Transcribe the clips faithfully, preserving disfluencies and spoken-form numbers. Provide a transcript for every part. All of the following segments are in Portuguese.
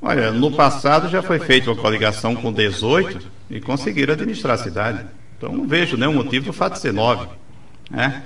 Olha, no passado já foi feita uma coligação com dezoito e conseguiram administrar a cidade. Então não vejo nenhum motivo do fato de ser nove. Né?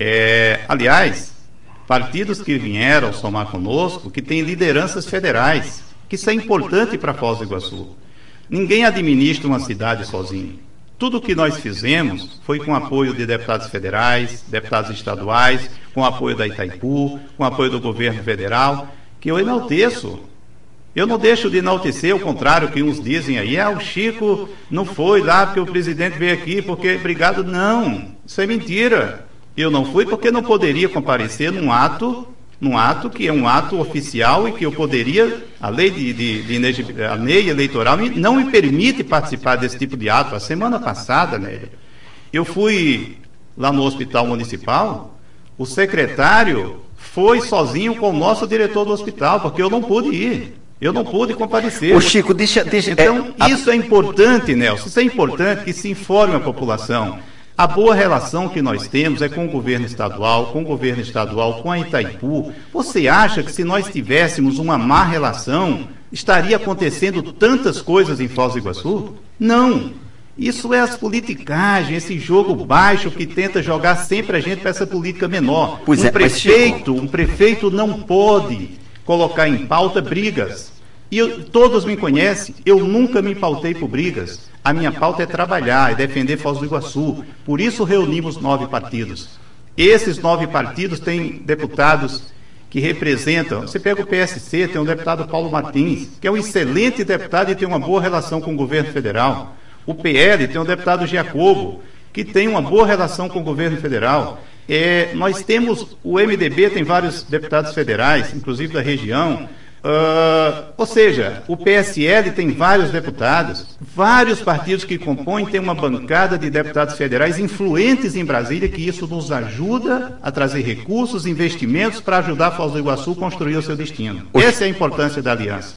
É, aliás, partidos que vieram somar conosco, que têm lideranças federais, que isso é importante para Foz do Iguaçu. Ninguém administra uma cidade sozinho. Tudo o que nós fizemos foi com apoio de deputados federais, deputados estaduais, com apoio da Itaipu, com apoio do governo federal, que eu enalteço. Eu não deixo de enaltecer, ao contrário que uns dizem aí, ah, o Chico não foi lá porque o presidente veio aqui, porque obrigado. Não, isso é mentira. Eu não fui porque não poderia comparecer num ato, num ato que é um ato oficial e que eu poderia, a lei, de, de, de, a lei eleitoral não me permite participar desse tipo de ato. A semana passada, Nélia, eu fui lá no hospital municipal, o secretário foi sozinho com o nosso diretor do hospital, porque eu não pude ir. Eu não pude comparecer. Ô Chico, deixa... deixa então, é, isso é importante, Nelson, isso é importante que se informe a população. A boa relação que nós temos é com o governo estadual, com o governo estadual, com a Itaipu. Você acha que se nós tivéssemos uma má relação, estaria acontecendo tantas coisas em Foz do Iguaçu? Não. Isso é as politicagens, esse jogo baixo que tenta jogar sempre a gente para essa política menor. Pois um é, prefeito, um prefeito não pode colocar em pauta brigas. E eu, todos me conhecem, eu nunca me pautei por brigas. A minha pauta é trabalhar, é defender Foz do Iguaçu. Por isso reunimos nove partidos. Esses nove partidos têm deputados que representam. Você pega o P S C, tem o deputado Paulo Martins, que é um excelente deputado e tem uma boa relação com o governo federal. O P L tem o deputado Giacobo, que tem uma boa relação com o governo federal. É, nós temos, o M D B tem vários deputados federais, inclusive da região. Uh, ou seja, o P S L tem vários deputados, vários partidos que compõem têm uma bancada de deputados federais influentes em Brasília, que isso nos ajuda a trazer recursos, investimentos para ajudar Foz do Iguaçu a construir o seu destino. Essa é a importância da aliança.